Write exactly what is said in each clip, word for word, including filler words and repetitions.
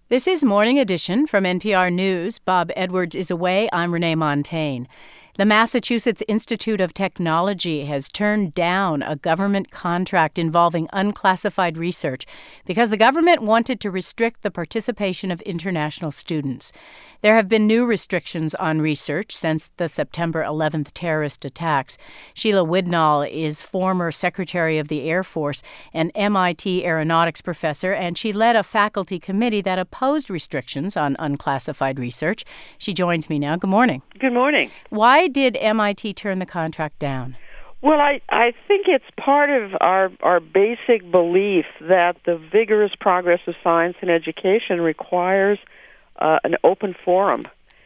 This is Morning Edition from N P R News. Bob Edwards is away. I'm Renee Montagne. The Massachusetts Institute of Technology has turned down a government contract involving unclassified research because the government wanted to restrict the participation of international students. There have been new restrictions on research since the September eleventh terrorist attacks. Sheila Widnall is former Secretary of the Air Force and M I T aeronautics professor, and she led a faculty committee that opposed restrictions on unclassified research. She joins me now. Good morning. Good morning. Why did M I T turn the contract down? Well, I, I think it's part of our, our basic belief that the vigorous progress of science and education requires uh, an open forum.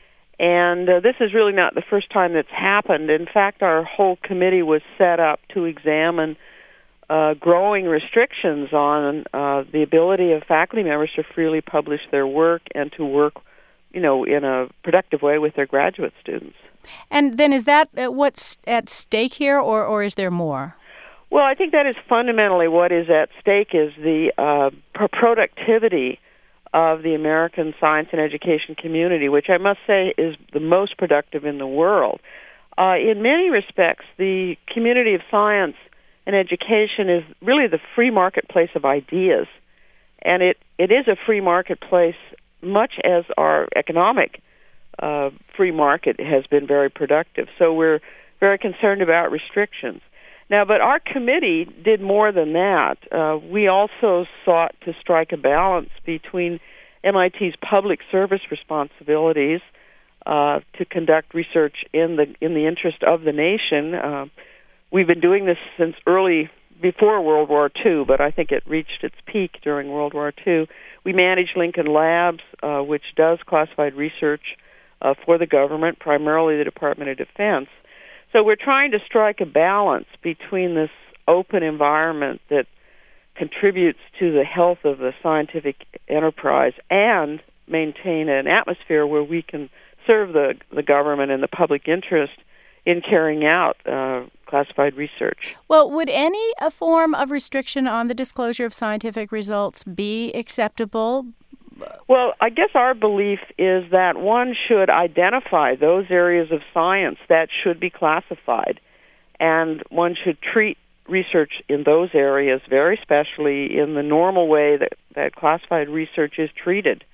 And uh, this is really not the first time that's happened. In fact, our whole committee was set up to examine uh, growing restrictions on uh, the ability of faculty members to freely publish their work and to work, you know, in a productive way with their graduate students. And then is that uh, what's at stake here, or, or is there more? Well, I think that is fundamentally what is at stake is the uh, productivity of the American science and education community, which I must say is the most productive in the world. Uh, in many respects, the community of science and education is really the free marketplace of ideas, and it, it is a free marketplace much as our economic uh, free market has been very productive. So we're very concerned about restrictions. Now, but our committee did more than that. Uh, we also sought to strike a balance between M I T's public service responsibilities uh, to conduct research in the in the interest of the nation. Uh, we've been doing this since early before World War Two, but I think it reached its peak during World War Two. We manage Lincoln Labs, uh, which does classified research uh, for the government, primarily the Department of Defense. So we're trying to strike a balance between this open environment that contributes to the health of the scientific enterprise and maintain an atmosphere where we can serve the, the government and the public interest in carrying out uh, classified research. Well, would any a form of restriction on the disclosure of scientific results be acceptable? Well, I guess our belief is that one should identify those areas of science that should be classified, and one should treat research in those areas very specially in the normal way that, that classified research is treated,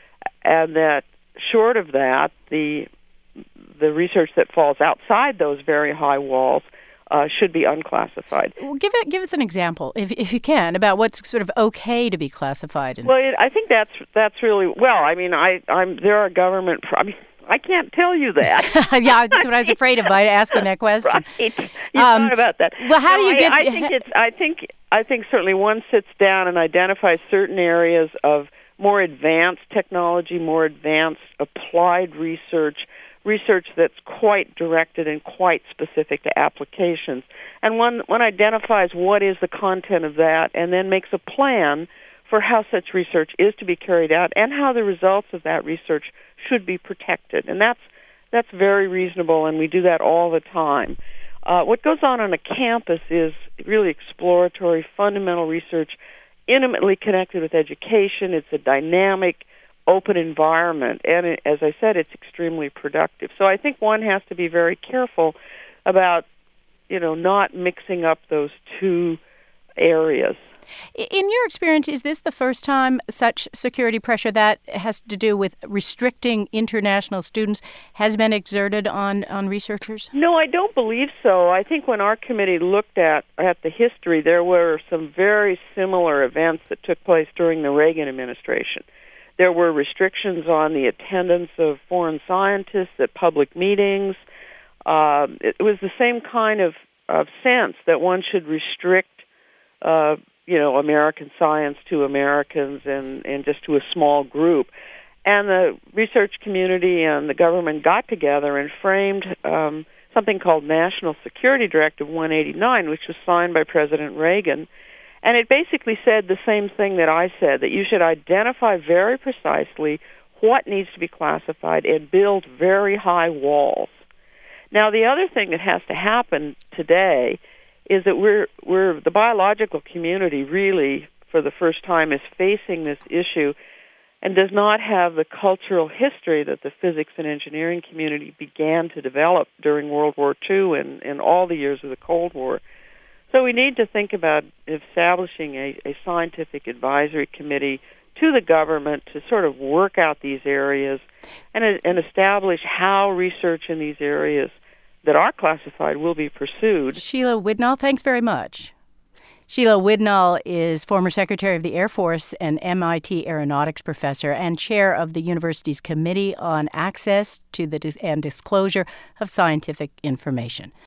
and that short of that, the the research that falls outside those very high walls Uh, should be unclassified. Well, give it, give us an example, if if you can, about what's sort of okay to be classified. In. Well, it, I think that's that's really well. I mean, I I'm there are government. I mean, I can't tell you that. Yeah, that's what I was afraid of by asking that question. Right. You um, thought about that. Well, how no, do you I, get? I think it's. I think I think certainly one sits down and identifies certain areas of more advanced technology, more advanced applied research. Research that's quite directed and quite specific to applications. And one, one identifies what is the content of that and then makes a plan for how such research is to be carried out and how the results of that research should be protected. And that's, that's very reasonable, and we do that all the time. Uh, what goes on on a campus is really exploratory, fundamental research, intimately connected with education. It's a dynamic, open environment, and it, as I said, it's extremely productive. So I think one has to be very careful about, you know, not mixing up those two areas. In your experience, is this the first time such security pressure that has to do with restricting international students has been exerted on, on researchers? No, I don't believe so. I think when our committee looked at, at the history, there were some very similar events that took place during the Reagan administration. There were restrictions on the attendance of foreign scientists at public meetings. Uh, it was the same kind of, of sense that one should restrict, uh, you know, American science to Americans and, and just to a small group. And the research community and the government got together and framed um, something called National Security Directive one eighty-nine, which was signed by President Reagan. And it basically said the same thing that I said, that you should identify very precisely what needs to be classified and build very high walls. Now, the other thing that has to happen today is that we're, we're the biological community really, for the first time, is facing this issue and does not have the cultural history that the physics and engineering community began to develop during World War Two and, and all the years of the Cold War. So we need to think about establishing a, a scientific advisory committee to the government to sort of work out these areas and, and establish how research in these areas that are classified will be pursued. Sheila Widnall, thanks very much. Sheila Widnall is former Secretary of the Air Force and M I T aeronautics professor and chair of the university's Committee on Access to the Dis- and Disclosure of Scientific Information.